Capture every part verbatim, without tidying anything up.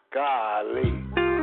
Golly.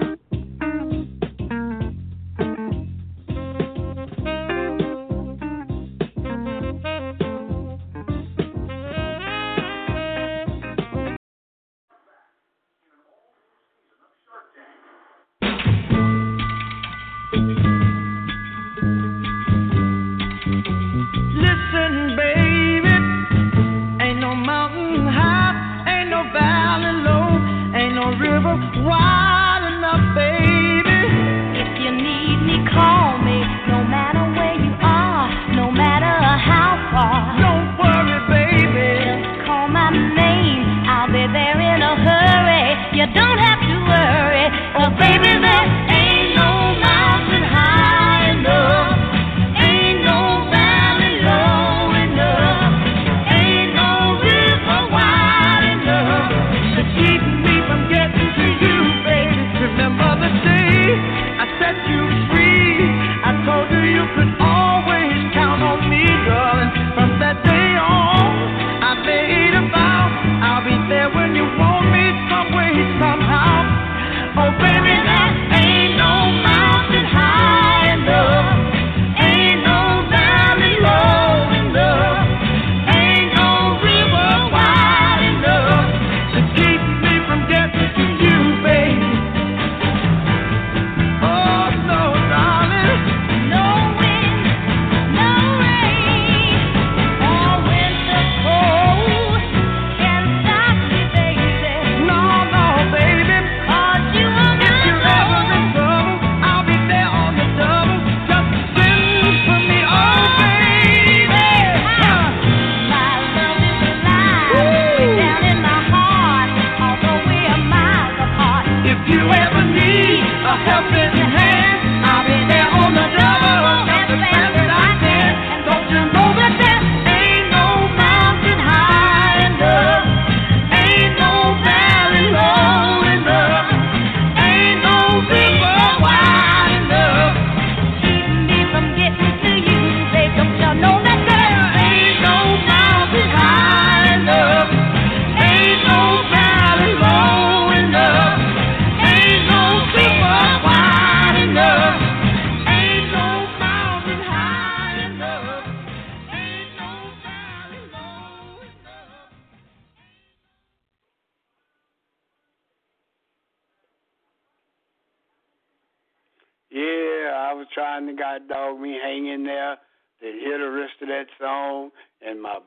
trying to God dog me hang in there to hear the rest of that song, and my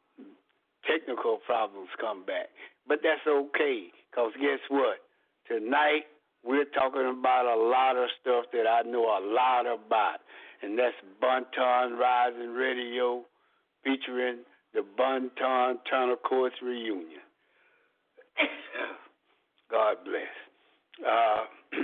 technical problems come back. But that's okay, because guess what? Tonight, we're talking about a lot of stuff that I know a lot about, and that's Bunton Rising Radio featuring the Bunton Turner Courts Reunion. God bless. Uh,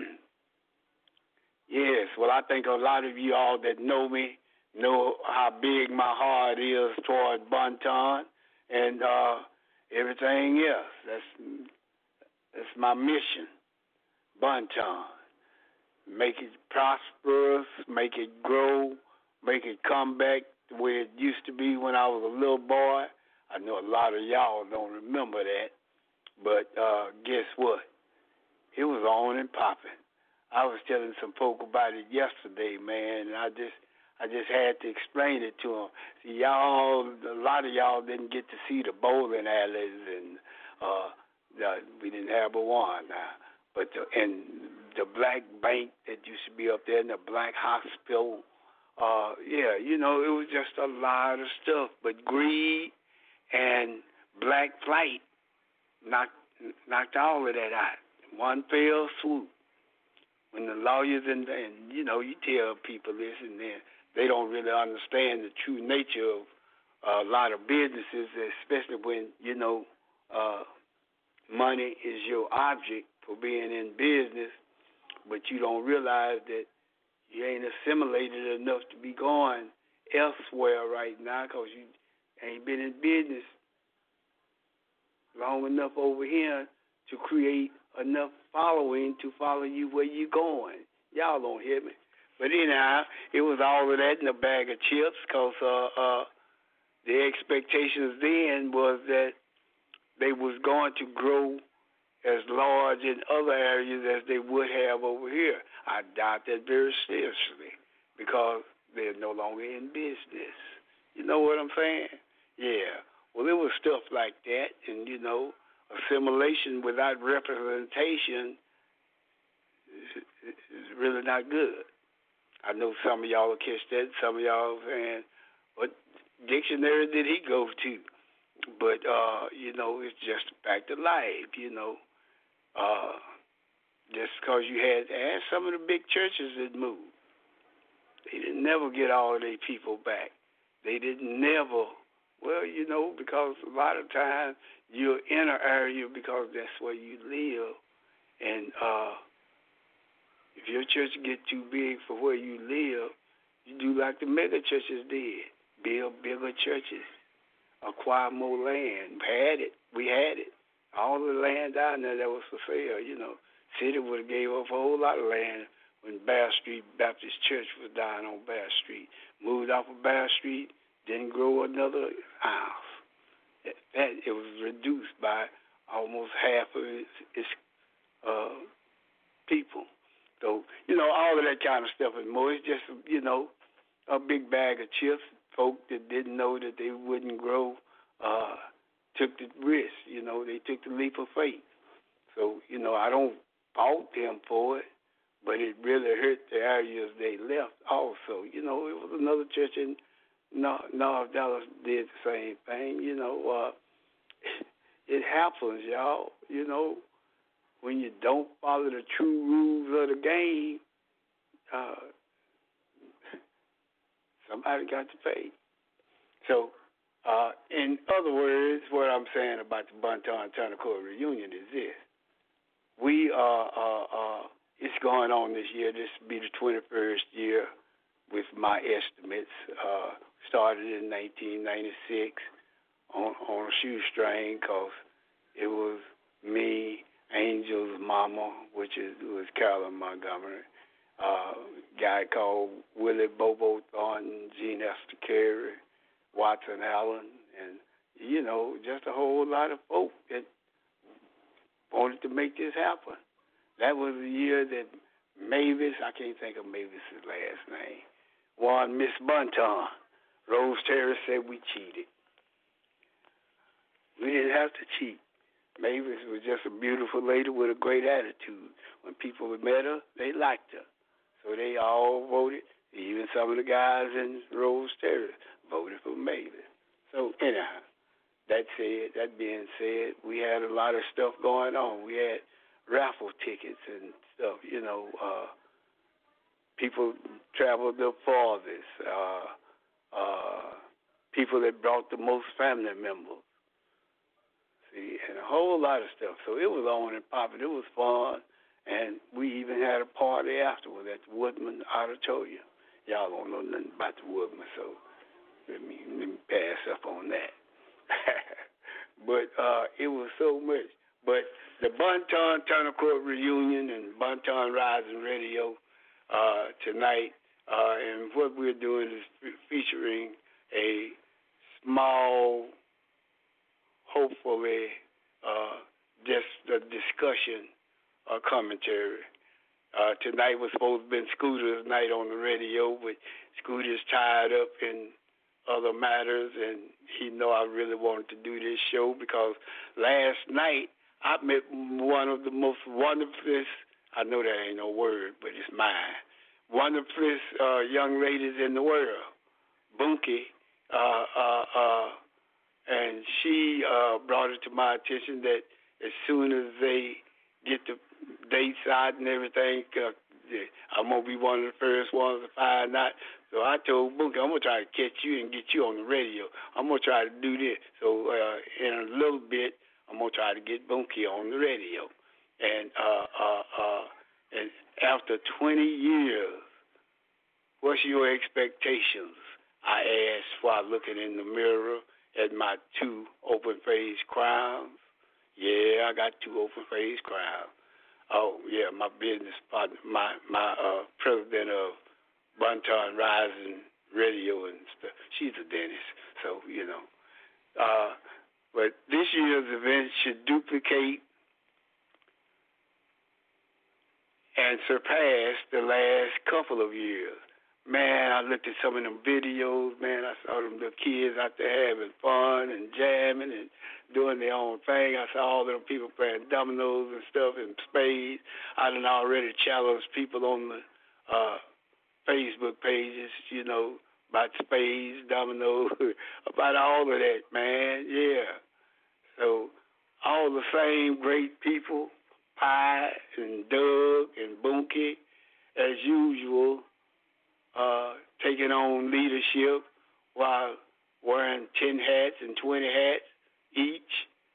yes, well, I think a lot of you all that know me know how big my heart is toward Bunton and uh, everything else. That's, that's my mission, Bunton. Make it prosperous, make it grow, make it come back the way it used to be when I was a little boy. I know a lot of y'all don't remember that, but uh, guess what? It was on and popping. I was telling some folk about it yesterday, man, and I just I just had to explain it to them. See, y'all, a lot of y'all didn't get to see the bowling alleys, and uh, the, we didn't have but one now. But the, and the black bank that used to be up there, and the black hospital, uh, yeah, you know, it was just a lot of stuff. But greed and black flight knocked knocked all of that out. One fell swoop. When the lawyers and, and you know, you tell people this and then they don't really understand the true nature of uh, a lot of businesses, especially when, you know, uh, money is your object for being in business, but you don't realize that you ain't assimilated enough to be going elsewhere right now because you ain't been in business long enough over here to create enough following to follow you where you going. Y'all don't hear me. But anyhow, it was all of that in a bag of chips because uh, uh, the expectations then was that they was going to grow as large in other areas as they would have over here. I doubt that very seriously because they're no longer in business. You know what I'm saying? Yeah. Well, it was stuff like that, and, you know, assimilation without representation is really not good. I know some of y'all will catch that. Some of y'all saying, what dictionary did he go to? But, uh, you know, it's just a fact of life, you know. Uh, just because you had, and some of the big churches that moved, they didn't never get all of their people back. They didn't never, well, you know, because a lot of times you're in an area because that's where you live. And uh, if your church get too big for where you live, you do like the mega churches did, build bigger churches, acquire more land. We had it. We had it. All the land down there that was for sale, you know. City would have gave up a whole lot of land when Bear Street Baptist Church was down on Bear Street. Moved off of Bear Street, didn't grow another house. That it was reduced by almost half of its, its uh, people. So, you know, all of that kind of stuff and more. It's just, you know, a big bag of chips. Folk that didn't know that they wouldn't grow uh, took the risk. You know, they took the leap of faith. So, you know, I don't fault them for it, but it really hurt the areas they left also. You know, it was another church in North, North Dallas did the same thing. You know, uh, it happens, y'all. You know, when you don't follow the true rules of the game, uh, somebody got to pay. So, uh, in other words, what I'm saying about the Bonton Turner Court reunion is this. We are, uh, uh, it's going on this year. This will be the twenty-first year with my estimates. Uh, started in nineteen ninety-six on, on a shoestring because it was me, Angel's mama, which is was Carolyn Montgomery, uh, a guy called Willie Bobo Thornton, Gene Esther Carey, Watson Allen, and, you know, just a whole lot of folk that wanted to make this happen. That was the year that Mavis, I can't think of Mavis's last name, won Miss Bunton. Rose Terry said we cheated. We didn't have to cheat. Mavis was just a beautiful lady with a great attitude. When people met her, they liked her. So they all voted. Even some of the guys in Rose Terry voted for Mavis. So anyhow, that said, that being said, we had a lot of stuff going on. We had raffle tickets and stuff, you know. Uh, people traveled the farthest. Uh, uh, people that brought the most family members. See, and a whole lot of stuff. So it was on and popping. It was fun. And we even had a party afterward at the Woodman Auditorium. Y'all don't know nothing about the Woodman, so let me, let me pass up on that. But uh, it was so much. But the Bonton Turner Court reunion and Bonton Rising Radio uh, tonight, uh, and what we're doing is featuring a small, hopefully, uh, just a discussion uh, commentary. Uh, tonight was supposed to have been Scooter's night on the radio, but Scooter's tied up in other matters, and he know I really wanted to do this show because last night I met one of the most wonderfulest, I know that ain't no word, but it's mine, wonderfulest uh, young ladies in the world, Bunky, uh, uh, uh, and she uh, brought it to my attention that as soon as they get the dates out and everything, uh, I'm going to be one of the first ones to find out. So I told Bunky, I'm going to try to catch you and get you on the radio. I'm going to try to do this. So uh, in a little bit, I'm going to try to get Bunky on the radio. And, uh, uh, uh, and after twenty years, what's your expectations? I asked while looking in the mirror at my two open-faced crowns. Yeah, I got two open-faced crowns. Oh, yeah, my business partner, my, my uh, president of Bonton Rising Radio and stuff. She's a dentist, so, you know. Uh, but this year's event should duplicate and surpassed the last couple of years. Man, I looked at some of them videos, man. I saw them little kids out there having fun and jamming and doing their own thing. I saw all them people playing dominoes and stuff and spades. I done already challenged people on the uh, Facebook pages, you know, about spades, dominoes, about all of that, man. Yeah. So all the same great people, Pi and Doug and Bunky, as usual, uh, taking on leadership while wearing ten hats and twenty hats each.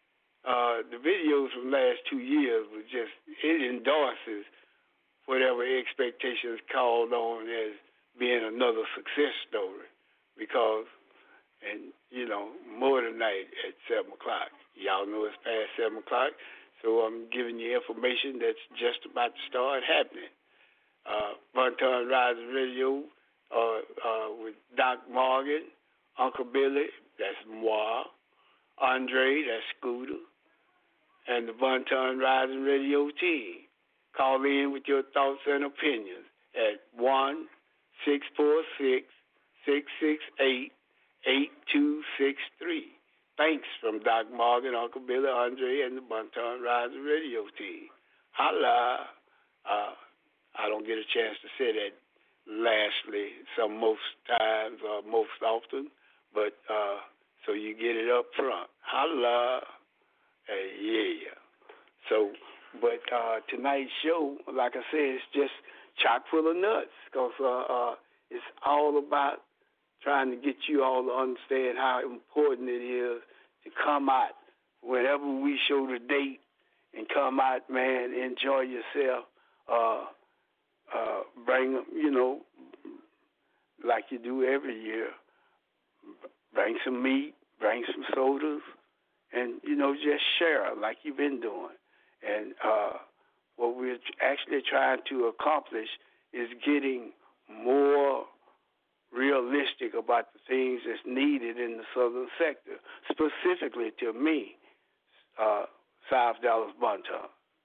Uh, the videos from the last two years was just, it endorses whatever expectations called on as being another success story because, and you know, more tonight at seven o'clock. Y'all know it's past seven o'clock, so I'm giving you information that's just about to start happening. Uh, Bonton Rising Radio uh, uh, with Doc Morgan, Uncle Billy, that's moi, Andre, that's Scooter, and the Bonton Rising Radio team. Call in with your thoughts and opinions at one six four six, six six eight, eight two six three. Thanks from Doc Morgan, Uncle Billy, Andre, and the Bonton Rising Radio team. Holla. Uh, I don't get a chance to say that lastly some most times or most often, but uh, so you get it up front. Holla. Hey, yeah. So, but uh, tonight's show, like I said, it's just chock full of nuts because uh, uh, it's all about trying to get you all to understand how important it is to come out whenever we show the date and come out, man, enjoy yourself. Uh, uh, bring, you know, like you do every year, bring some meat, bring some sodas, and, you know, just share like you've been doing. And uh, what we're actually trying to accomplish is getting more realistic about the things that's needed in the southern sector, specifically to me, uh, South Dallas Bonton.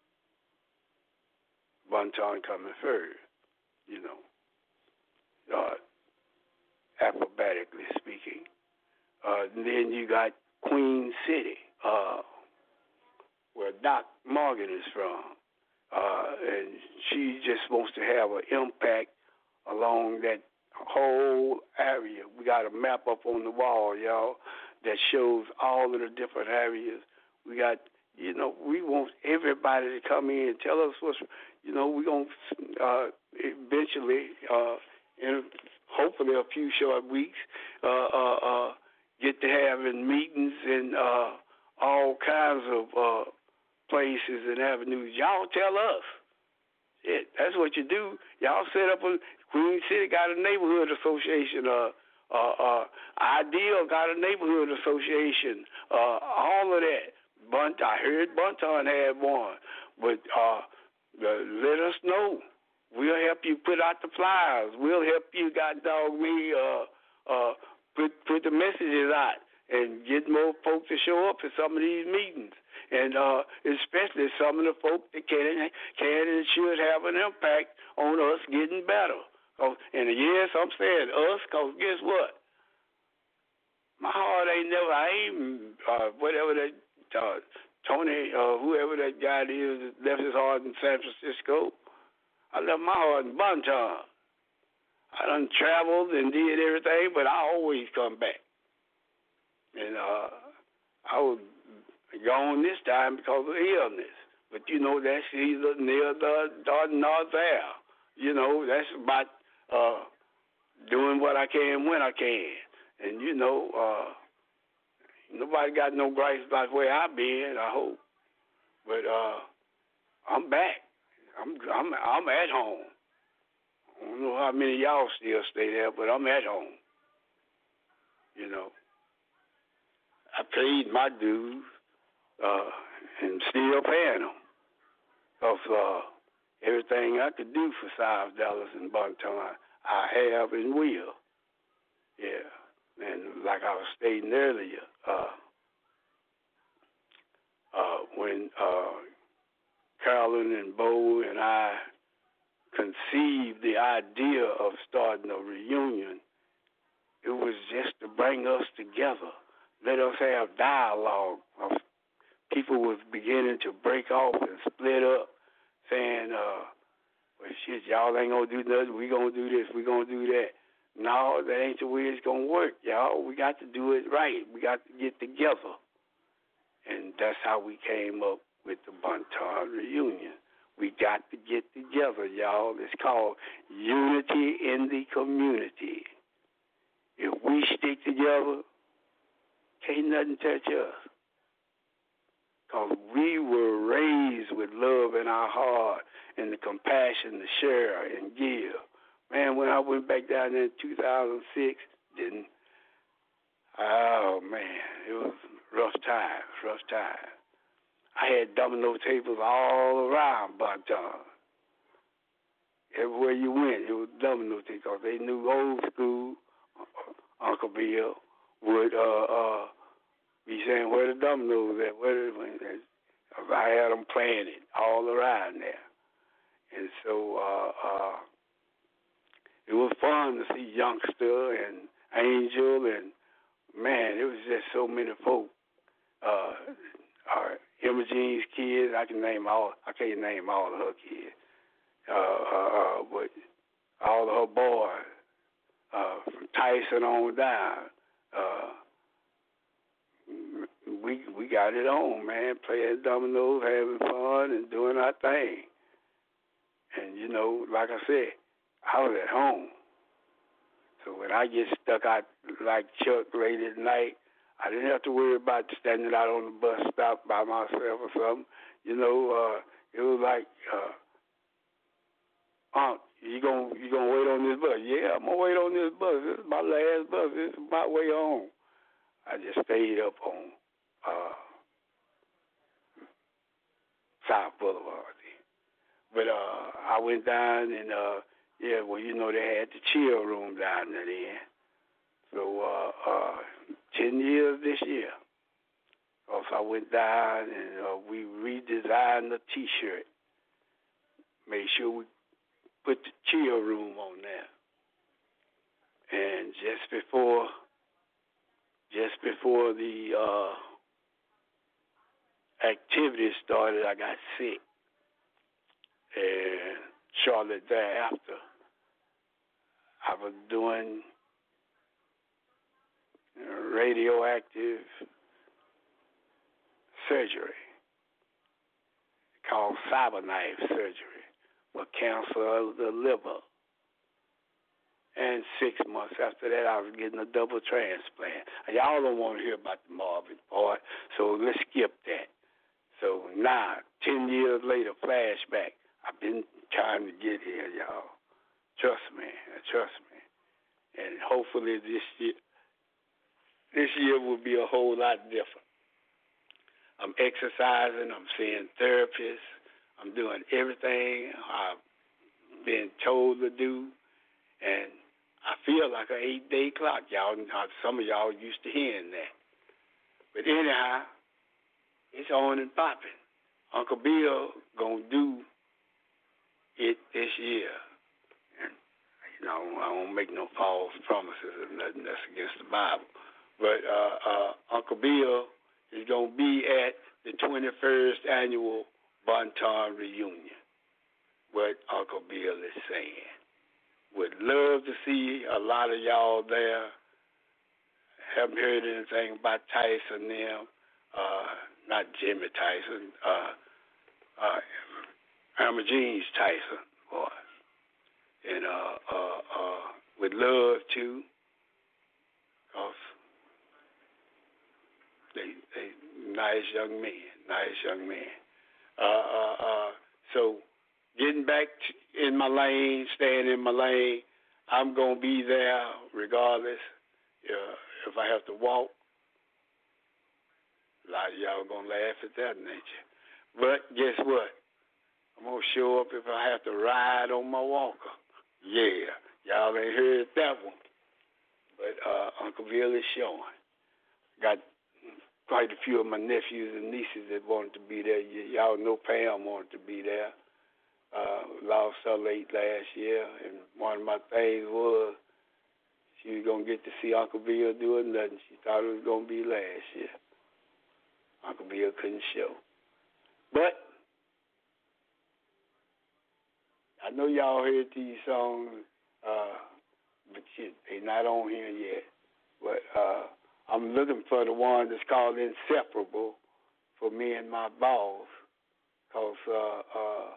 Bonton coming first, you know, uh, alphabetically speaking. Uh, and then you got Queen City, uh, where Doc Morgan is from. Uh, and she just wants to have an impact along that whole area. We got a map up on the wall, y'all, that shows all of the different areas. We got, you know, we want everybody to come in and tell us what's, you know, we're going to uh, eventually, uh, in hopefully a few short weeks, uh, uh, uh, get to having meetings in uh, all kinds of uh, places and avenues. Y'all tell us. It, that's what you do. Y'all set up a, Queen City got a neighborhood association. Uh, uh, uh, Ideal got a neighborhood association. Uh, all of that. Bunt, I heard Bonton had one. But uh, let us know. We'll help you put out the flyers. We'll help you, God dog me, uh, uh, put put the messages out and get more folks to show up at some of these meetings. And uh, especially some of the folk that can, can and should have an impact on us getting better. And yes, I'm saying us, because guess what? My heart ain't never, I ain't, uh, whatever that, uh, Tony, uh, whoever that guy is that left his heart in San Francisco, I left my heart in Bonton. I done traveled and did everything, but I always come back. And uh, I was gone this time because of illness. But, you know, that's either near the nor there. You know, that's about uh, doing what I can when I can. And, you know, uh, nobody got no gripes about where I've been, I hope. But uh, I'm back. I'm, I'm, I'm at home. I don't know how many of y'all still stay there, but I'm at home. You know, I paid my dues uh, and still paying them. Because uh, everything I could do for South Dallas and Bonton, I have and will. Yeah. And like I was stating earlier, uh, uh, when uh, Carolyn and Bo and I conceived the idea of starting a reunion, it was just to bring us together. Let us have dialogue. People was beginning to break off and split up, saying, uh, well, shit, y'all ain't going to do nothing. We going to do this. We going to do that. No, that ain't the way it's going to work, y'all. We got to do it right. We got to get together. And that's how we came up with the Bon-Ton reunion. We got to get together, y'all. It's called unity in the community. If we stick together, can't nothing touch us. Because we were raised with love in our heart and the compassion to share and give. Man, when I went back down there in two thousand six, didn't, oh, man, it was rough times, rough times. I had domino tables all around Bon-Ton. Everywhere you went, it was domino tables because they knew old school. Uncle Bill would uh, uh, be saying, where the dominoes at? Where the, I had them playing it all around there. And so uh, uh, it was fun to see Youngster and Angel and, man, it was just so many folk. Uh, our Imogene's kids, I can name all, I can't name all of her kids, uh, uh, uh, but all of her boys, uh, from Tyson on down, uh, we we got it on, man, playing dominoes, having fun, and doing our thing. And, you know, like I said, I was at home. So when I get stuck out like Chuck late at night, I didn't have to worry about standing out on the bus stop by myself or something. You know, uh, it was like, uh, Aunt, you gonna you gonna wait on this bus? Yeah, I'm gonna wait on this bus. This is my last bus. This is my way home. I just stayed up on uh, South Boulevard. But uh, I went down and, uh, yeah, well, you know, they had the chill room down there then. So uh, uh, ten years this year. Also, I went down and uh, we redesigned the T-shirt. Made sure we put the chill room on there. And just before, just before the uh, activity started, I got sick. And shortly thereafter, I was doing radioactive surgery called cyberknife surgery for cancer of the liver. And six months after that, I was getting a double transplant. Y'all don't want to hear about the morbid part, so let's skip that. So now, ten years later, flashback. I've been trying to get here, y'all. Trust me, trust me. And hopefully this year, this year will be a whole lot different. I'm exercising. I'm seeing therapists. I'm doing everything I've been told to do. And I feel like an eight-day clock, y'all. Some of y'all used to hearing that. But anyhow, it's on and popping. Uncle Bill going to do it this year. And, you know, I won't make no false promises or nothing that's against the Bible. But uh, uh, Uncle Bill is going to be at the twenty-first annual Bon-Ton reunion. What Uncle Bill is saying. Would love to see a lot of y'all there. Haven't heard anything about Tyson them. Uh, not Jimmy Tyson. Uh, uh, Hermogenes Tyson, boy. And uh, uh, uh, would love to, because they, they nice young men, nice young men. Uh, uh, uh, so getting back to, in my lane, staying in my lane, I'm going to be there regardless. Uh, if I have to walk, a lot of y'all going to laugh at that nature. But guess what? I'm going to show up if I have to ride on my walker. Yeah, y'all ain't heard that one. But uh, Uncle Bill is showing. Got quite a few of my nephews and nieces that wanted to be there. Y- y'all know Pam wanted to be there. Uh, a lot lost her late last year, and one of my things was she was going to get to see Uncle Bill doing nothing. She thought it was going to be last year. Uncle Bill couldn't show. But I know y'all heard these songs, uh, but shit, they not on here yet. But uh, I'm looking for the one that's called Inseparable for me and my boss. Because uh, uh,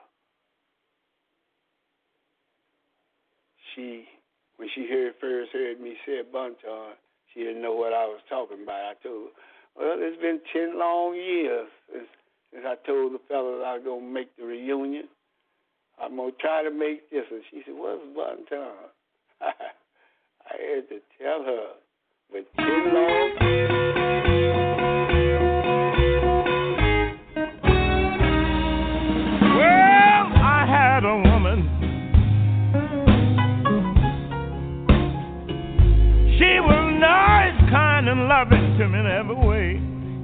she, when she heard first heard me say Bunton, she didn't know what I was talking about. I told her, well, it's been ten long years since, since I told the fellas I was going to make the reunion. I'm going to try to make this. And she said, what's Bunton? I had to tell her, but ten long years. A woman, she was nice, kind, and loving to me in every way.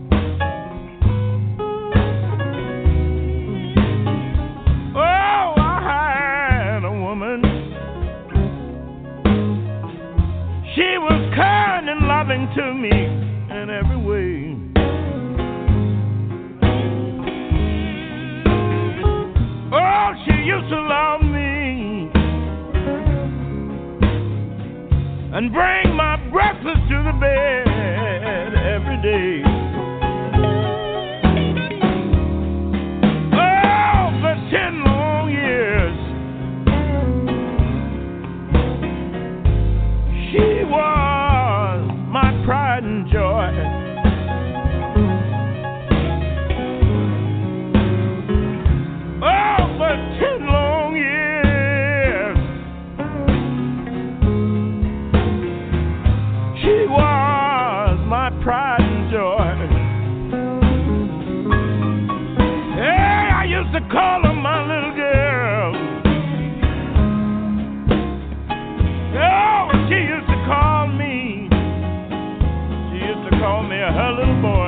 Oh, I had a woman, she was kind and loving to me in every way. Oh, she used to love me and bring my breakfast to the bed every day. Oh, for ten long years, she was my pride and joy. Ten long years, she was my pride and joy. Hey, I used to call her my little girl. Oh, she used to call me. She used to call me her little boy.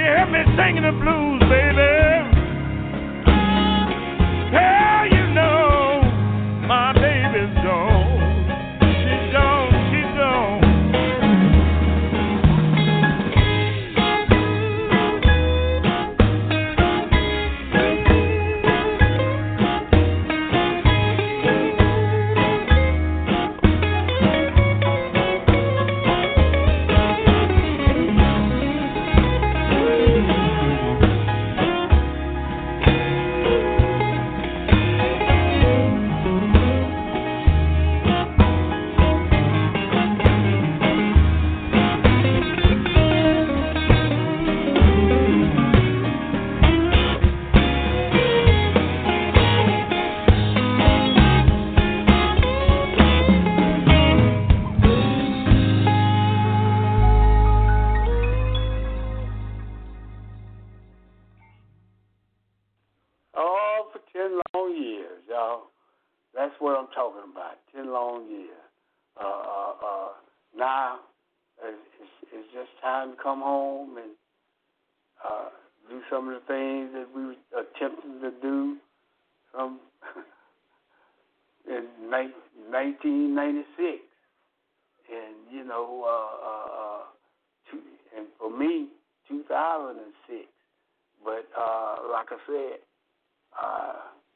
Singing the blues, baby. Hell, you know ten long years, y'all. That's what I'm talking about. Ten long years. Uh, uh, uh, now it's, it's just time to come home and uh, do some of the things that we were attempting to do from in nineteen ninety-six. And, you know, uh, uh, uh, two, and for me, two thousand six. But uh, like I said, uh,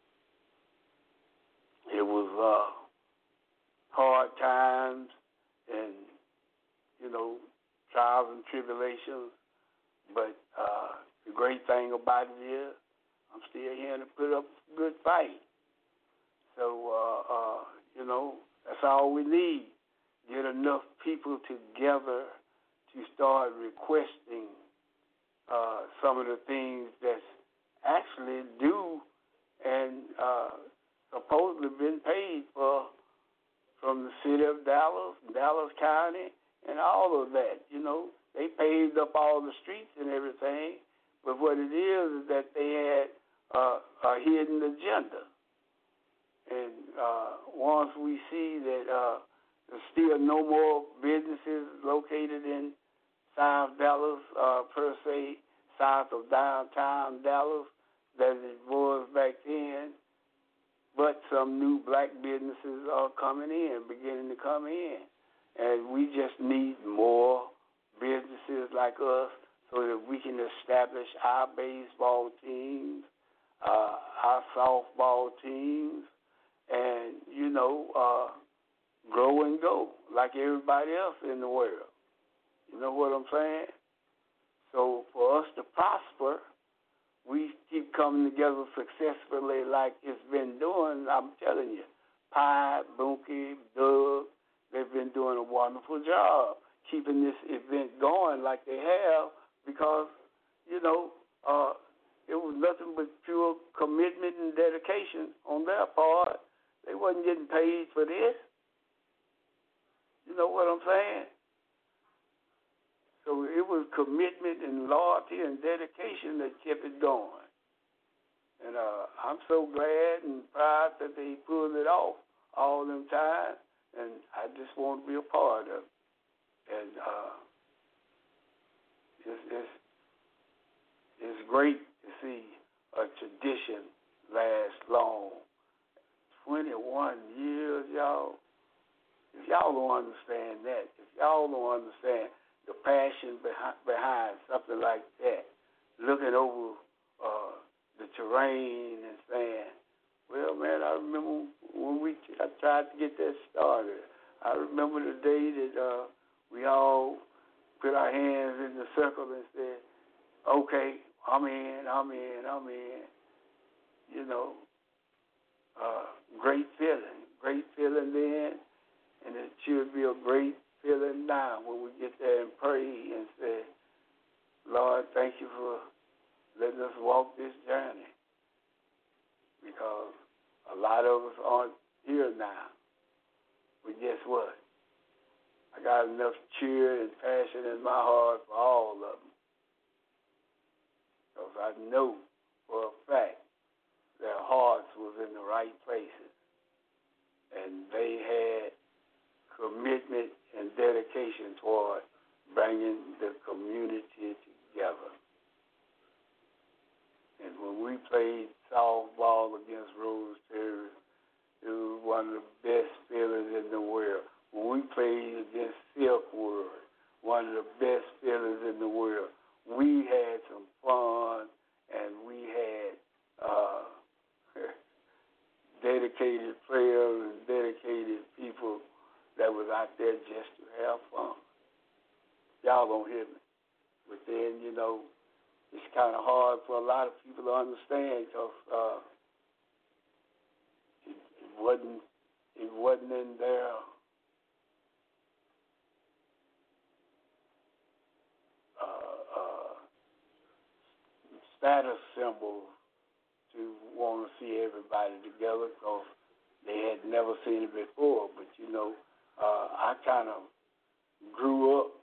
it was uh, hard times and, you know, trials and tribulations. But uh, the great thing about it is I'm still here to put up a good fight. So, uh, uh, you know, that's all we need. Get enough people together to start requesting uh, some of the things that's actually due and uh, supposedly been paid for from the city of Dallas, Dallas County, and all of that. You know, they paved up all the streets and everything, but what it is is that they had uh, a hidden agenda. And uh, once we see that uh, there's still no more businesses located in South Dallas, uh, per se, south of downtown Dallas, than it was back then, but some new black businesses are coming in, beginning to come in. And we just need more businesses like us so that we can establish our baseball teams, uh, our softball teams, and, you know, uh, grow and go like everybody else in the world. You know what I'm saying? So for us to prosper, we keep coming together successfully like it's been doing. I'm telling you, Pi, Bunky, Doug, they've been doing a wonderful job keeping this event going like they have because, you know, uh, it was nothing but pure commitment and dedication on their part. They wasn't getting paid for this. You know what I'm saying? So it was commitment and loyalty and dedication that kept it going. And uh, I'm so glad and proud that they pulled it off all them times, and I just want to be a part of it. And uh, it's, it's, it's great to see a tradition last long. twenty-one years, y'all. If y'all don't understand that, if y'all don't understand the passion behind, behind something like that, looking over uh, the terrain and saying, well, man, I remember when we I tried to get that started. I remember the day that uh, we all put our hands in the circle and said, okay, I'm in, I'm in, I'm in. You know, uh, great feeling, great feeling then, and it should be a great feeling now when we get there and pray and say, Lord, thank you for letting us walk this journey, because a lot of us aren't here now. But guess what? I got enough cheer and passion in my heart for all of them, because I know for a fact their hearts was in the right places, and they had commitment and dedication toward bringing the community together. And when we played softball against Rose Terry, it was one of the best feelings in the world. When we played against Silkwood, one of the best feelings in the world. We had some fun, and we had uh, dedicated players and dedicated people that was out there just to have fun. Y'all don't hear me. But then, you know, it's kind of hard for a lot of people to understand because uh, it, it wasn't it wasn't in their uh, uh, status symbol to want to see everybody together because they had never seen it before. But, you know, uh, I kind of grew up,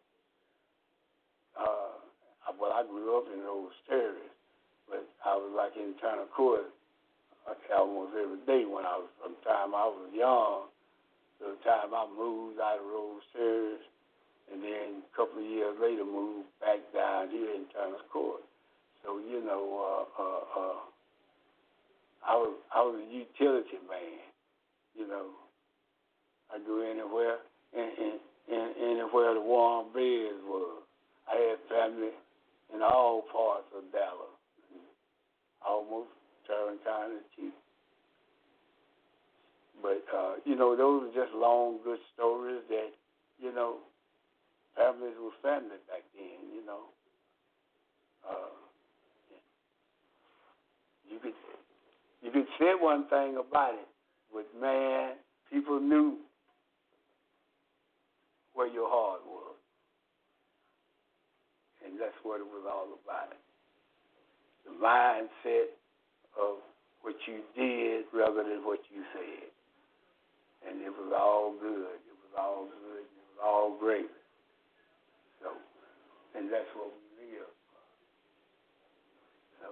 uh, well, I grew up in those territories, but I was like in Turner Court almost every day when I was, from the time I was young to the time I moved out of Rose Terrace, and then a couple of years later moved back down here in Turner's Court. So, you know, uh, uh, uh, I was I was a utility man, you know. I go anywhere, and, and, and anywhere the warm beds was. I had family in all parts of Dallas, almost Tarrant County too. But, uh, you know, those are just long, good stories that, you know, families were family back then, you know. Uh, you could you could say one thing about it, but, man, people knew where your heart was. And that's what it was all about. The mindset of what you did rather than what you said. And it was all good. It was all good. It was all great. So, and that's what we live for. So,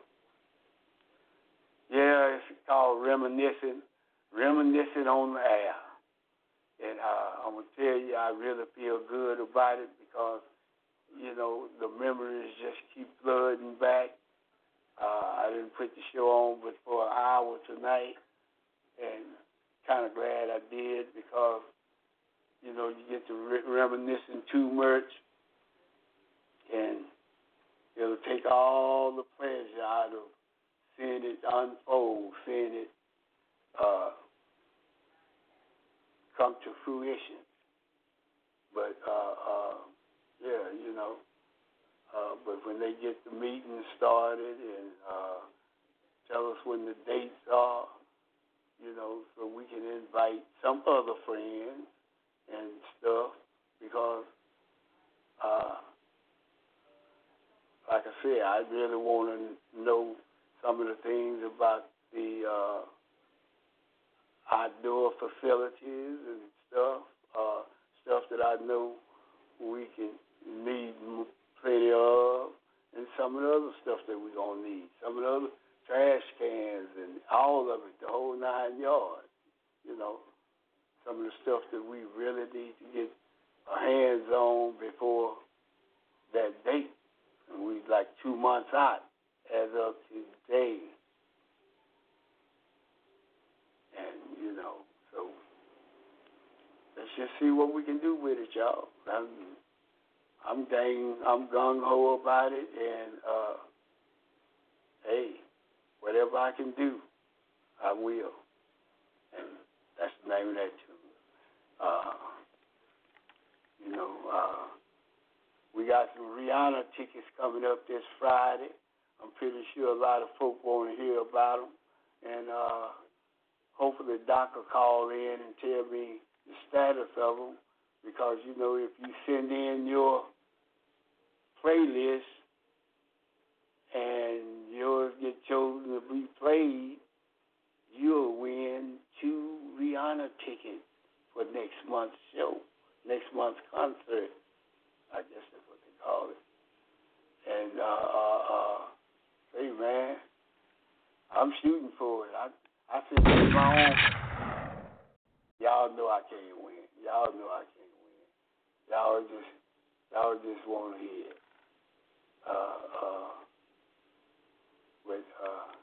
yeah, it's called reminiscing, reminiscing on the air. And uh, I'm going to tell you, I really feel good about it because, you know, the memories just keep flooding back. Uh, I didn't put the show on but for an hour tonight, and kind of glad I did because, you know, you get to re- reminiscing too much, and it'll take all the pleasure out of seeing it unfold, seeing it uh, come to fruition. But, uh, uh, yeah, you know, uh, but when they get the meeting started and uh, tell us when the dates are, you know, so we can invite some other friends and stuff because, uh, like I said, I really want to know some of the things about the uh, outdoor facilities and stuff, uh, stuff that I know we can need plenty of, and some of the other stuff that we're going to need, some of the other trash cans and all of it, the whole nine yards, you know, some of the stuff that we really need to get our hands on before that date. And we're like two months out as of today. And, you know, so let's just see what we can do with it, y'all. I'm, I'm dang, I'm gung-ho about it, and, uh, hey, whatever I can do, I will. And that's the name of that tune. Uh, you know, uh, we got some Rihanna tickets coming up this Friday. I'm pretty sure a lot of folk want to hear about them. And uh, hopefully Doc will call in and tell me the status of them. Because, you know, if you send in your playlist and yours get chosen to be played, you'll win two Rihanna tickets for next month's show, next month's concert. I guess that's what they call it. And, uh, uh, uh, hey, man, I'm shooting for it. I, I said it's my own. Y'all know I can't win. Y'all know I can't win. Y'all just, y'all just want to hear it. Uh, uh, but, uh,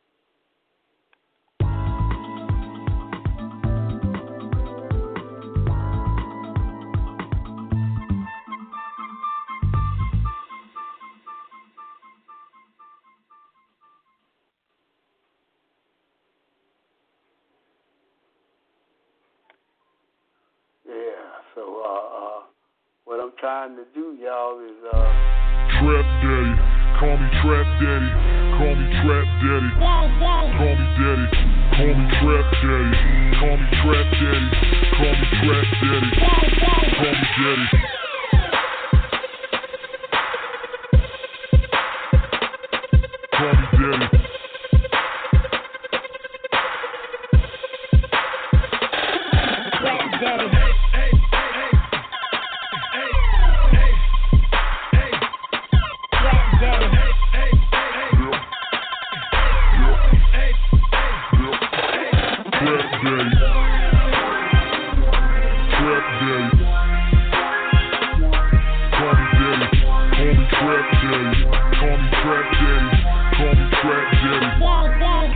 So, uh, uh, what I'm trying to do, y'all, is, uh... Trap Daddy. Call me Trap Daddy. Call me Trap Daddy. Call me Daddy. Call me Trap Daddy. Call me Trap Daddy. Call me Trap Daddy. Call me Daddy. Call me Daddy.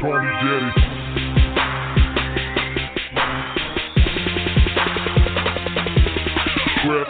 call me daddy. Trap.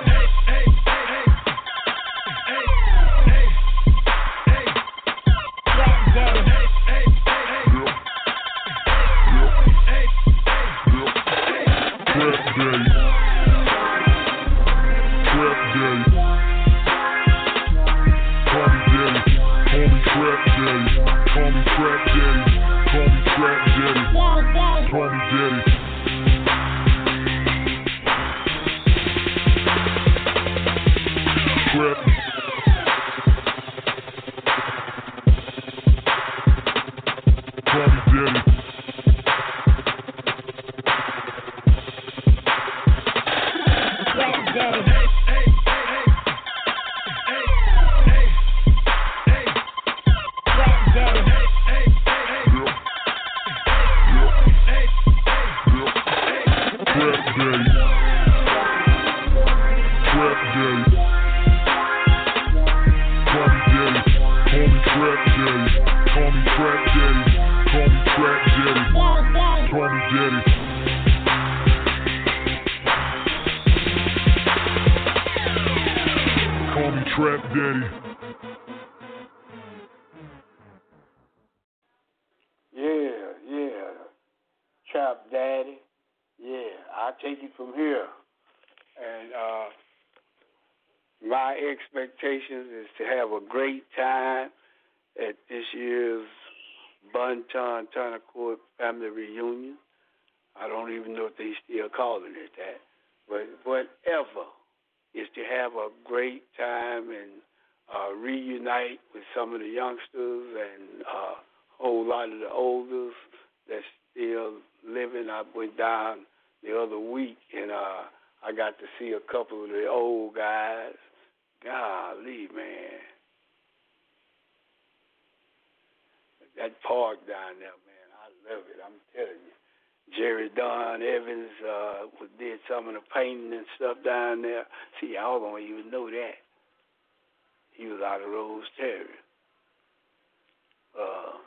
Expectations is to have a great time at this year's Bunton Turner Court Family Reunion. I don't even know if they still calling it that, but whatever is to have a great time and uh, reunite with some of the youngsters and uh, a whole lot of the olders that's still living. I went down the other week and uh, I got to see a couple of the old guys. Golly, man. That park down there, man, I love it. I'm telling you. Jerry Don Evans uh, did some of the painting and stuff down there. See, y'all don't even know that. He was out of Rose Terry. Uh,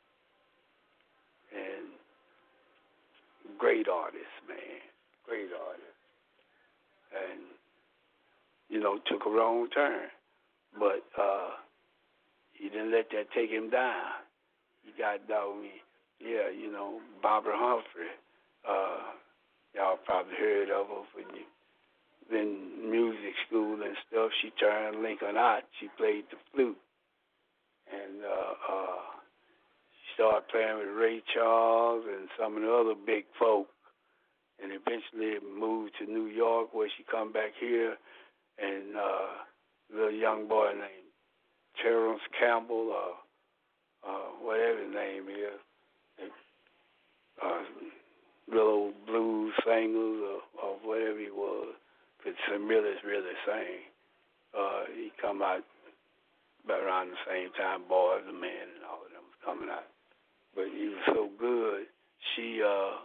and great artist, man. Great artist. And you know, took a wrong turn. But uh, he didn't let that take him down. He got down me. Yeah, you know, Barbara Humphrey. Uh, y'all probably heard of her when you been music school and stuff. She turned Lincoln out. She played the flute. And uh, uh, she started playing with Ray Charles and some of the other big folk. And eventually moved to New York where she come back here. And uh, a little young boy named Terrence Campbell, or uh, whatever his name is, uh, little blues singers or, or whatever he was, could some really, really sing. Uh, he come out about around the same time Boys and Men and all of them was coming out. But he was so good, she uh,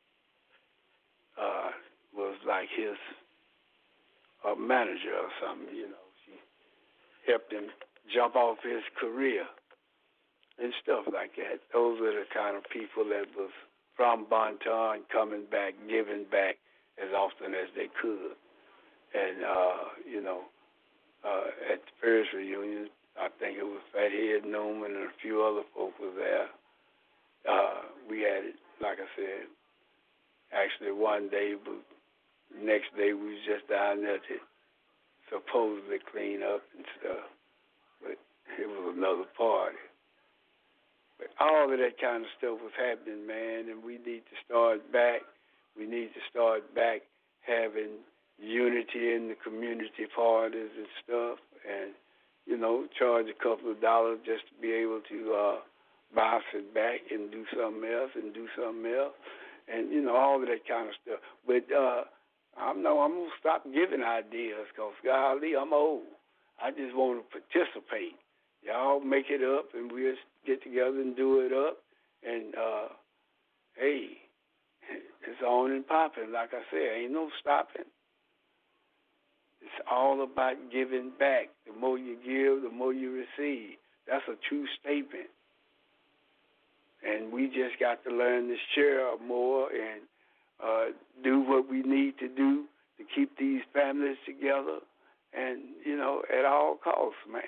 uh, was like his a manager or something, you know. She helped him jump off his career and stuff like that. Those are the kind of people that was from Bonton coming back, giving back as often as they could. And, uh, you know, uh, at the first reunion, I think it was Fathead Newman and a few other folk was there. Uh, we had it, like I said, actually one day, but next day we was just down there to supposedly clean up and stuff. But it was another party. But all of that kind of stuff was happening, man, and we need to start back. We need to start back having unity in the community parties and stuff, and, you know, charge a couple of dollars just to be able to uh, bounce it back and do something else and do something else. And, you know, all of that kind of stuff. But, uh, I know I'm going to stop giving ideas because, golly, I'm old. I just want to participate. Y'all make it up, and we'll get together and do it up. And, uh, hey, it's on and popping. Like I said, ain't no stopping. It's all about giving back. The more you give, the more you receive. That's a true statement. And we just got to learn to share more and uh, do what we need to do to keep these families together, and, you know, at all costs, man.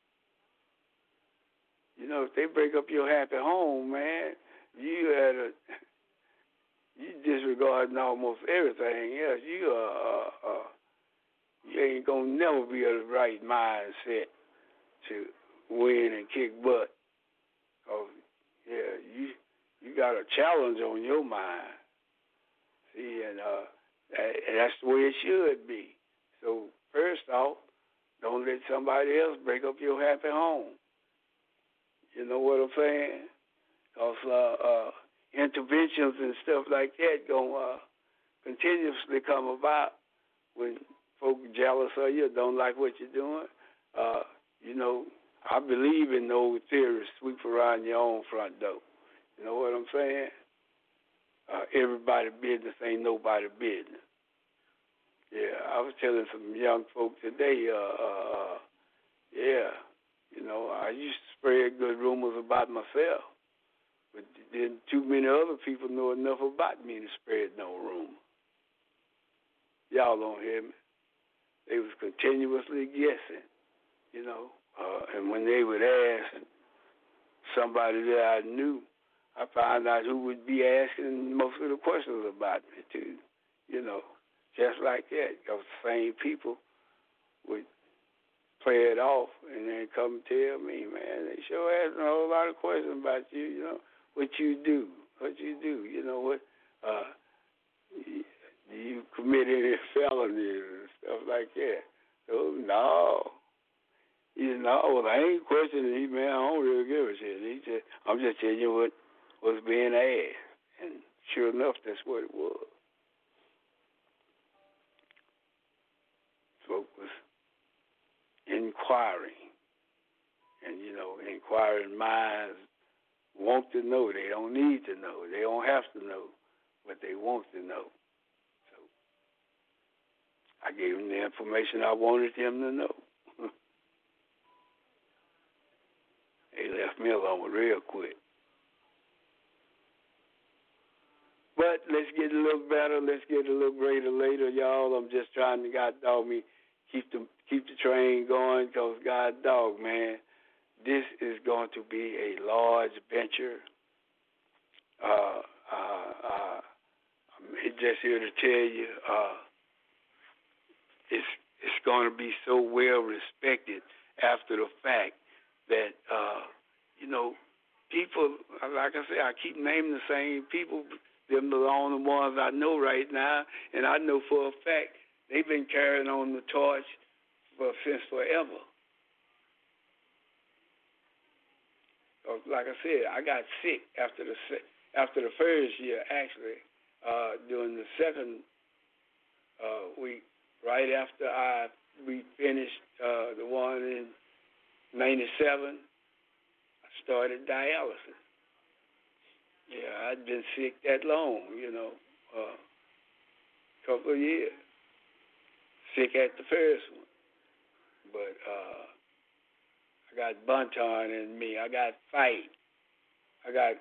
You know, if they break up your happy home, man, you had a, you disregarding almost everything else. You uh, uh, uh you ain't gonna never be of the right mindset to win and kick butt. Oh, yeah, you you got a challenge on your mind. See, and uh, that, that's the way it should be. So first off, don't let somebody else break up your happy home. You know what I'm saying? Because uh, uh, interventions and stuff like that gonna uh, continuously come about when folks jealous of you, don't like what you're doing. Uh, you know, I believe in the old theory, sweep around your own front door. You know what I'm saying? Uh, everybody business ain't nobody business. Yeah, I was telling some young folk today, uh, uh, yeah, you know, I used to spread good rumors about myself, but then too many other people know enough about me to spread no rumor. Y'all don't hear me. They was continuously guessing, you know, uh, and when they would ask somebody that I knew, I found out who would be asking most of the questions about me too, you know, just like that. Because the same people would play it off and then come tell me, man, they sure asking a whole lot of questions about you, you know, what you do, what you do, you know, what, uh, do you commit any felonies and stuff like that? So, no. He said, no, well, I ain't questioning you, man. I don't really give a shit. He said, I'm just telling you what was being asked. And sure enough, that's what it was. Folk was inquiring. And, you know, inquiring minds want to know. They don't need to know. They don't have to know, but they want to know. So I gave them the information I wanted them to know. They left me alone real quick. But let's get a little better. Let's get a little greater later, y'all. I'm just trying to, God dog me, keep the keep the train going, because, God dog, man, this is going to be a large venture. Uh, uh, uh, I'm just here to tell you, uh, it's it's going to be so well respected after the fact that, uh, you know, people, like I said, I keep naming the same people. Them are the only ones I know right now, and I know for a fact they've been carrying on the torch for since forever. Like I said, I got sick after the after the first year, actually, uh, during the second uh, week, right after I we finished uh, the one in ninety-seven, I started dialysis. Yeah, I'd been sick that long, you know, a uh, couple of years. Sick at the first one. But uh, I got Bunton in me. I got fight. I got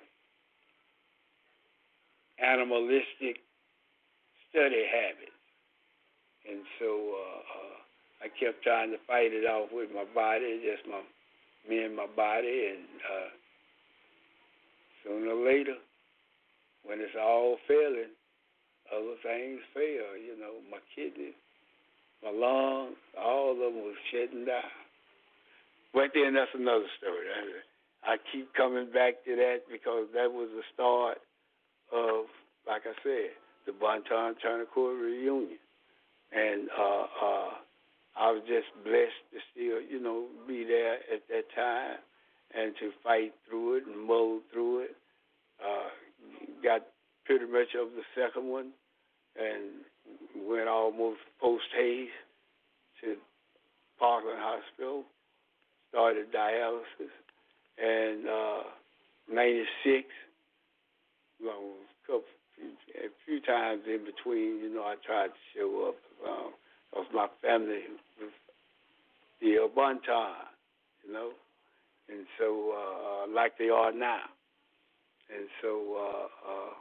animalistic study habits. And so uh, uh, I kept trying to fight it off with my body, just my me and my body, and uh, sooner or later, when it's all failing, other things fail. You know, my kidneys, my lungs, all of them was shutting down. But then that's another story. I keep coming back to that because that was the start of, like I said, the Bonton Turner Court reunion. And uh, uh, I was just blessed to still, you know, be there at that time and to fight through it and mull through it. Uh, got pretty much of the second one and went almost post-haste to Parkland Hospital, started dialysis, and uh, ninety-six, well, a, couple, a few times in between, you know, I tried to show up because um, my family was still Bonton, you know, and so uh, like they are now. and so uh, uh,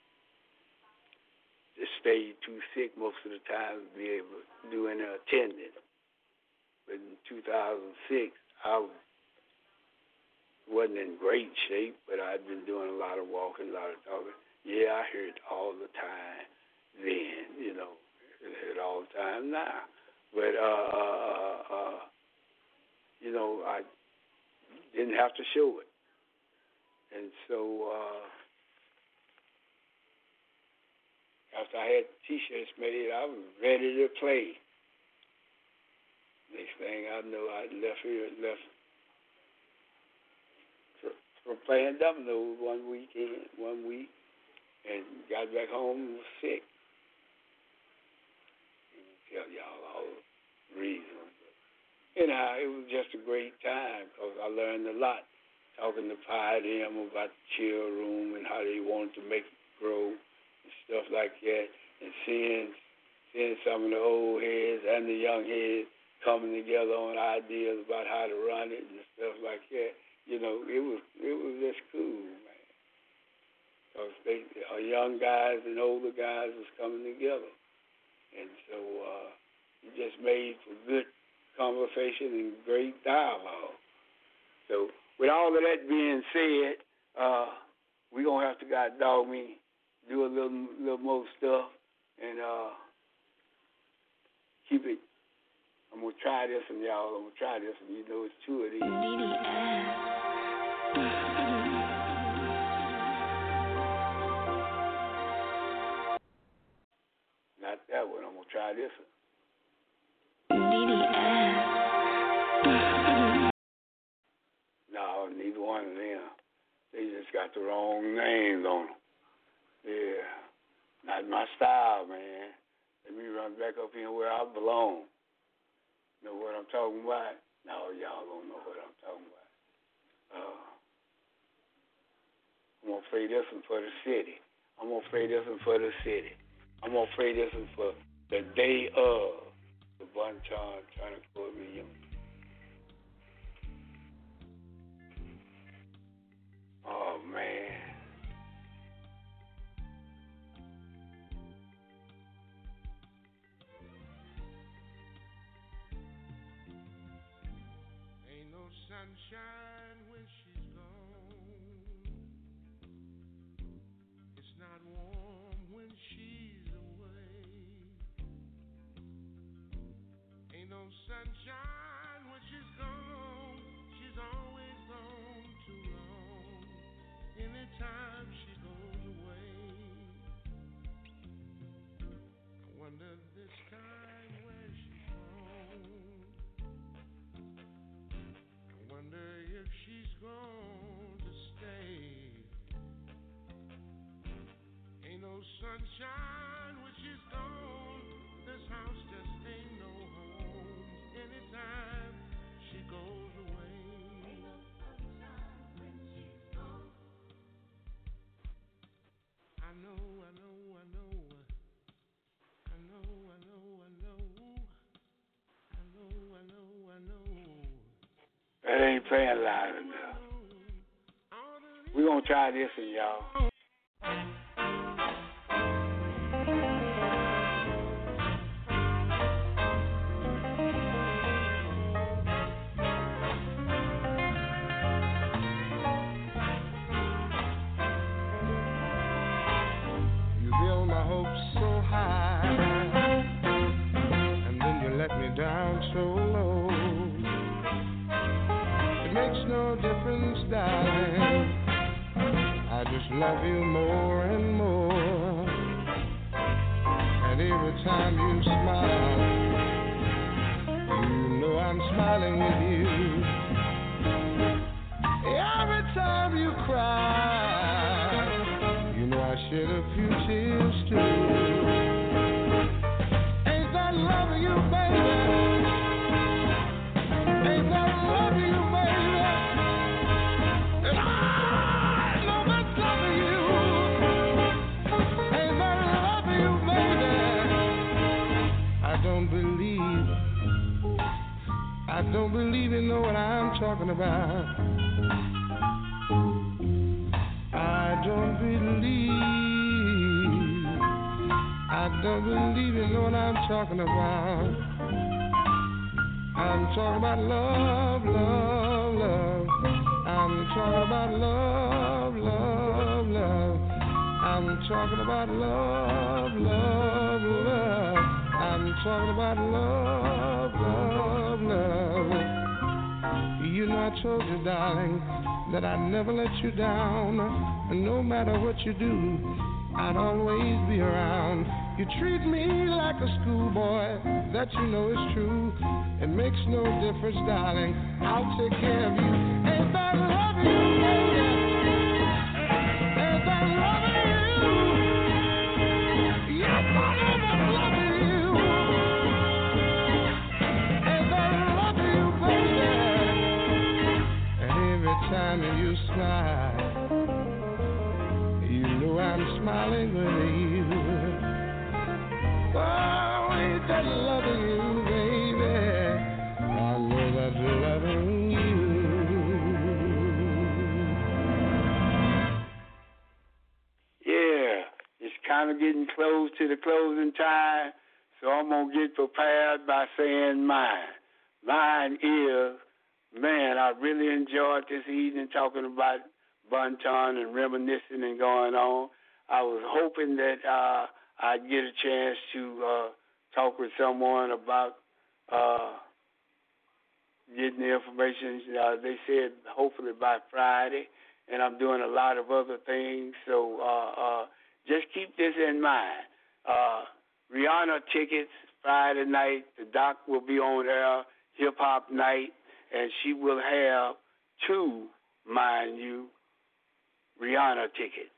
just stayed too sick most of the time to be able to do any attending. But in two thousand six, I wasn't in great shape, but I'd been doing a lot of walking, a lot of talking. Yeah, I heard it all the time then, you know, I heard it all the time now. But, uh, uh, uh, you know, I didn't have to show it. And so uh, after I had T-shirts made, I was ready to play. Next thing I know, I left here, left from playing dominoes one weekend, one week, and got back home and was sick. Tell y'all all the reasons. Anyhow, it was just a great time because I learned a lot talking to Pi them about the chill room and how they wanted to make it grow and stuff like that, and seeing seeing some of the old heads and the young heads coming together on ideas about how to run it and stuff like that. You know, it was it was just cool, man. Because they, uh, young guys and older guys was coming together. And so uh, it just made for good conversation and great dialogue. So with all of that being said, uh, we're going to have to, God dog me, do a little, little more stuff and uh, keep it. I'm going to try this one, y'all. I'm going to try this one. You know, it's two of these. Not that one. I'm going to try this one. No, neither one of them. They just got the wrong names on them. Yeah. Not my style, man. Let me run back up here where I belong. Know what I'm talking about? No, y'all don't know what I'm talking about. Uh, I'm going to play this one for the city. I'm going to play this one for the city. I'm going to play this one for the day of the Bunton Turner Court reunion. Oh, man. Ain't no sunshine when she's gone. It's not warm when she's away. Ain't no sunshine when she's gone. She's always gone too long. Anytime she goes away, I wonder this time where she's gone. I wonder if she's going to stay. Ain't no sunshine when she's gone. This house just ain't no home. Anytime she goes away. Ain't no sunshine when she's gone. I know, I know, I know. I know, I know, I know. I know, I know, I know. That ain't playing loud enough. We're going to try this one, y'all. You build my hopes so high, and then you let me down so low. It makes no difference, darling. I just love you more and more. And every time you smile, you know I'm smiling with you. Every time you cry, you know I shed a few tears too. Ain't that loving you, baby? Ain't that loving you, baby? And I know that's loving you. Ain't that loving you, baby? I don't believe, I don't believe you know what I'm talking about. I don't believe you know what I'm talking about. I'm talking about love, love, love. I'm talking about love, love, love. I'm talking about love, love, love. I'm talking about love, love, love. You know I told you, darling, that I'd never let you down. And no matter what you do, I'd always be around. You treat me like a schoolboy, that you know is true. It makes no difference, darling, I'll take care of you. Ain't that loving you, baby? Ain't that loving you? Yes, I am loving you. Ain't that loving you, baby? And every time you smile, you know I'm smiling with you. Oh, ain't that loving you, baby? I know that's loving you. Yeah, it's kind of getting close to the closing time, so I'm going to get prepared by saying mine. Mine is, man, I really enjoyed this evening talking about Bunton and reminiscing and going on. I was hoping that uh, I'd get a chance to uh, talk with someone about uh, getting the information. Uh, they said hopefully by Friday, and I'm doing a lot of other things. So uh, uh, just keep this in mind. Uh, Rihanna tickets Friday night. The doc will be on air, hip hop night, and she will have two, mind you, Rihanna tickets.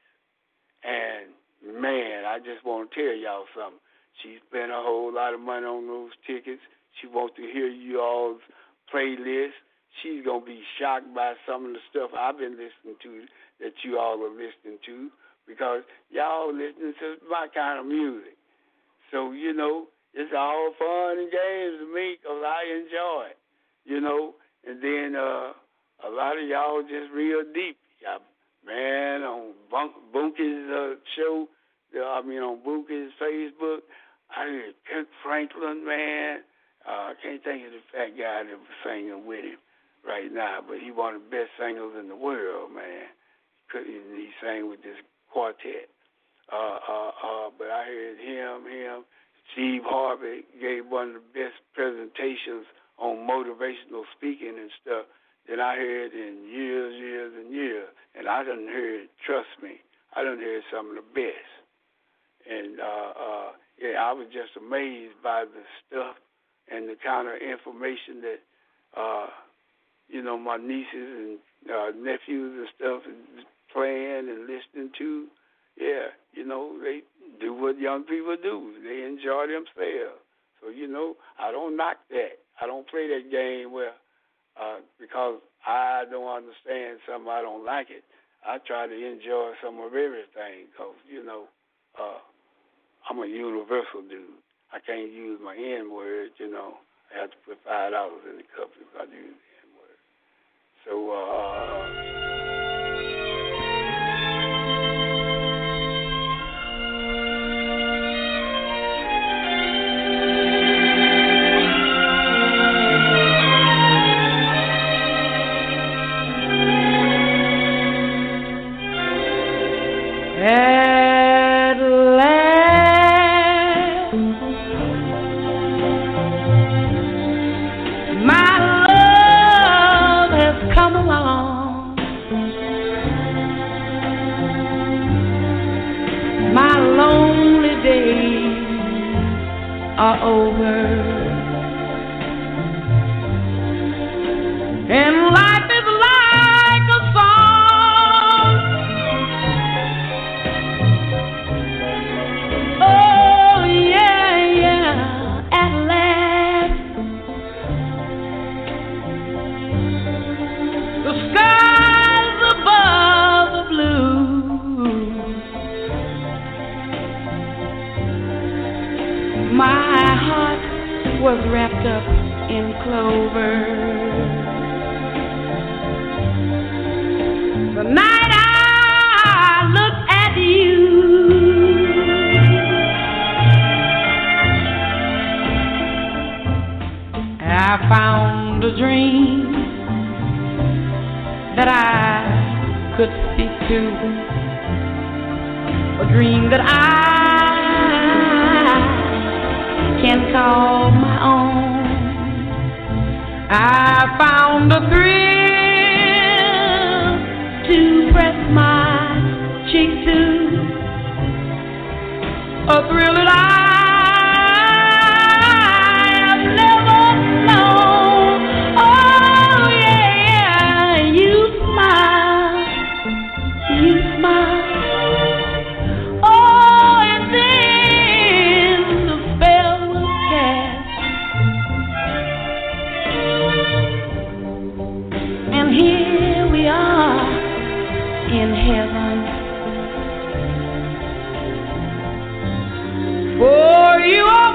And man, I just want to tell y'all something. She spent a whole lot of money on those tickets. She wants to hear you all's playlist. She's going to be shocked by some of the stuff I've been listening to that you all are listening to, because y'all listening to my kind of music. So, you know, it's all fun and games to me because I enjoy it, you know. And then uh, a lot of y'all just real deep. Y'all, man, on Bunky's uh, show, I mean on Bunky's Facebook, I heard Kirk Franklin, man. I uh, can't think of the fat guy that was singing with him right now, but he one of the best singers in the world, man. He sang with this quartet. Uh, uh, uh, but I heard him, him. Steve Harvey gave one of the best presentations on motivational speaking and stuff that I heard in years, years, and years. And I done heard, trust me, I done heard some of the best. And, uh, uh, yeah, I was just amazed by the stuff and the kind of information that, uh, you know, my nieces and uh, nephews and stuff is playing and listening to. Yeah, you know, they do what young people do. They enjoy themselves. So, you know, I don't knock that. I don't play that game where uh, because I don't understand something, I don't like it. I try to enjoy some of everything because, you know, uh, I'm a universal dude. I can't use my N-word, you know. I have to put five dollars in the cup if I use the N-word. So, uh... At last, my love has come along. My lonely days are over, and life is like a song. Oh yeah, yeah, at last the skies above the blue, my heart was wrapped up in clover. The night I looked at you, a dream that I can call my own. I found a thrill to press my cheek to, a thrill that I have never known. Oh yeah, you smile, you smile. Oh, and then the spell was cast, and here we are in heaven. For you are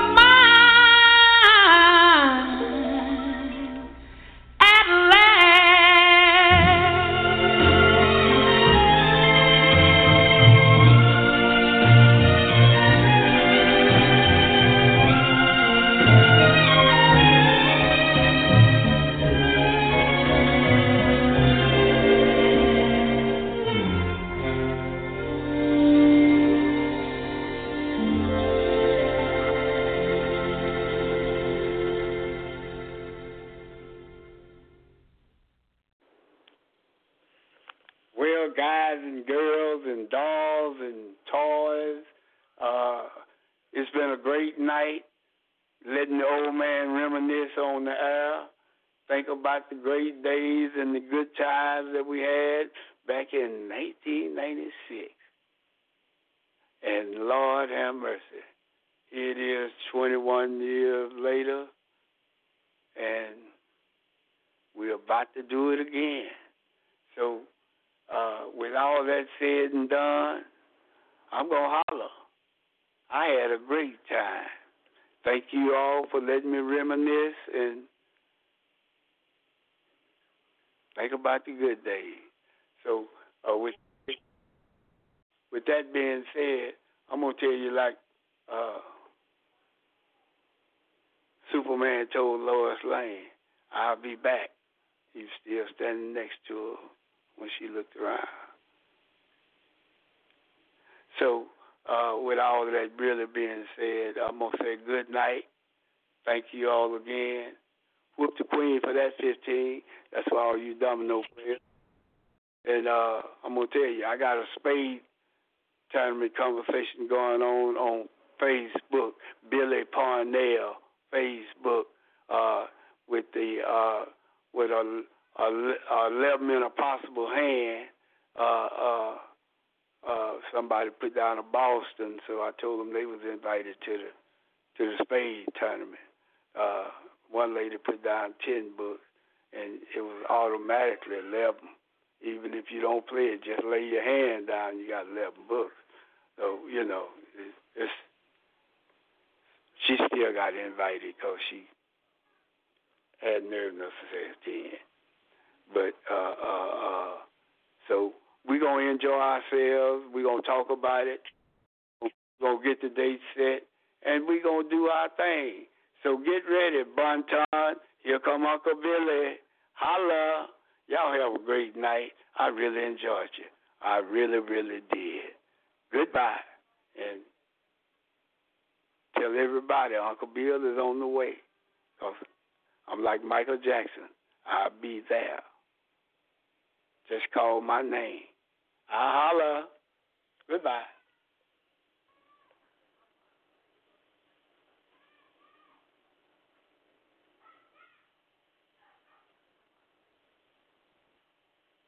mine at Well, guys and girls and dolls and toys, uh, it's been a great night letting the old man reminisce on the air, think about the great days and the good times that we had back in nineteen ninety-six. And Lord have mercy, it is twenty-one years later, and we're about to do it again. So, Uh, with all that said and done, I'm going to holler. I had a great time. Thank you all for letting me reminisce and think about the good days. So uh, with, with that being said, I'm going to tell you like uh, Superman told Lois Lane, I'll be back. He was still standing next to her when she looked around. So, uh, with all of that really being said, I'm going to say good night. Thank you all again. Whoop the queen for that fifteen. That's for all you domino players. And uh, I'm going to tell you, I got a spade tournament conversation going on on Facebook, Billy Parnell Facebook, uh, with the uh, with a Uh, uh, eleven in a possible hand. Uh, uh, uh, somebody put down a Boston, so I told them they was invited to the to the spade tournament. Uh, one lady put down ten books, and it was automatically eleven. Even if you don't play it, just lay your hand down, you got eleven books. So you know, it, it's she still got invited because she had nerve enough to say it's ten. But, uh, uh, uh, so we're going to enjoy ourselves. We're going to talk about it. We're going to get the date set, and we're going to do our thing. So get ready, Bonton. Here come Uncle Billy. Holla. Y'all have a great night. I really enjoyed you. I really, really did. Goodbye. And tell everybody Uncle Bill is on the way. 'Cause I'm like Michael Jackson. I'll be there. Just call my name. I'll holler. Goodbye.